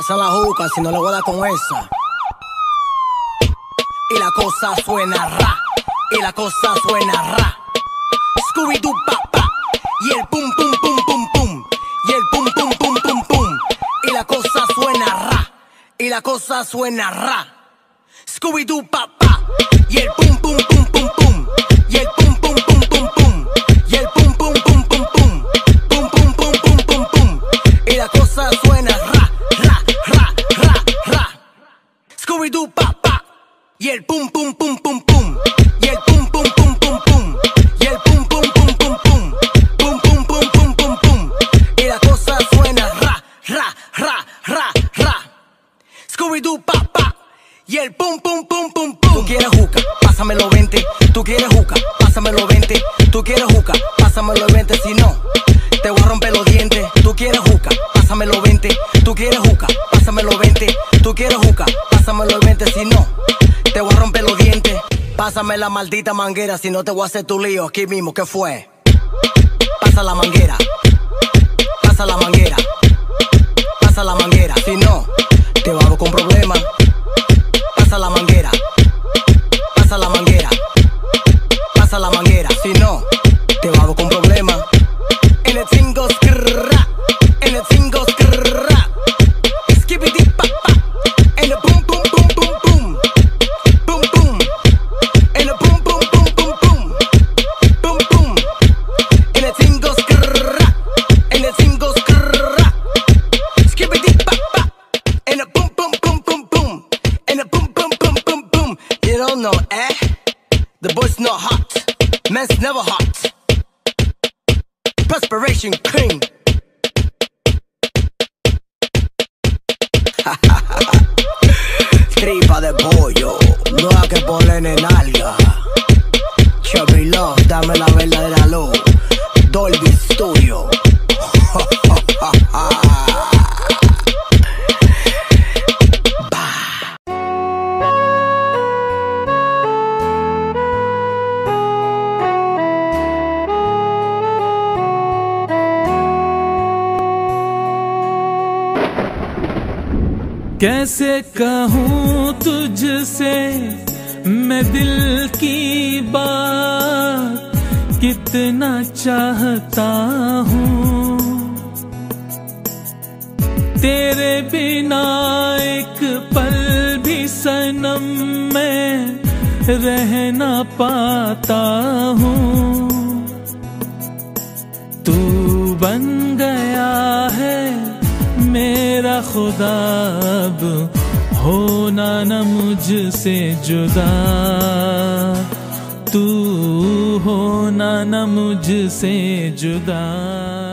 Pasa la juca si no le voy a dar con esa. Y la cosa suena ra. Y la cosa suena ra. Scooby-Doo pa pa. Y el pum pum pum pum pum. Y el pum pum pum pum pum. Y la cosa suena ra. Y la cosa suena ra. Scooby-Doo pa pa. Y el pum pum pum pum pum. Y el pum pum pum pum pum. Y el pum pum pum pum pum. Pum pum pum pum pum pum. Y la cosa suena ra ra ra ra ra. Scooby-Doo pa pa. Y el pum pum pum pum pum. Y el pum pum pum pum pum. Y el pum pum pum pum pum. Pum pum pum pum pum pum. Y la cosa suena ra ra ra ra ra. Scooby-Doo pa pa. Y el pum pum pum pum pum. Tú quieres juca, pásamelo 20. Tú quieres juca, pásamelo 20. Tú quieres juca, pásamelo 20. Si no, te voy a romper los dientes. Tú quieres juca, pásamelo 20. Tú quieres juca, pásamelo 20. Tú quieres juca, pásamelo 20. Si no, te voy a romper los dientes. Pásame la maldita manguera, si no te voy a hacer tu lío aquí mismo. ¿Qué fue? Pasa la manguera. Pasa la manguera. Pasa la manguera. Si no, te vamos con problemas. Pasa la manguera. Pasa la manguera. Pasa la manguera. Si no, te vamos con problemas. En el tingo skrrra. En el tingo skrrra. Skibidi pa pa. En el pum pum pum pum pum. Pum pum. En el pum pum pum pum pum. Pum pum. En el tingo skrrra. En el tingo skrrra. Skibidi pa pa. En el pum pum pum pum pum. En el pum pum pum pum pum. You don't know, eh? The boy's not hot. Man's never hot. Perspiration clean. Tripa de pollo, no hay que ponerle nalga. Chubby Love, dame la verdadera luz. Dolby Studio. कैसे कहूँ तुझसे मैं दिल की बात, कितना चाहता हूँ तेरे बिना एक पल भी सनम मैं रह ना पाता हूँ। तू बन गया है मेरा खुदा, अब होना न मुझसे जुदा, तू होना न मुझसे जुदा।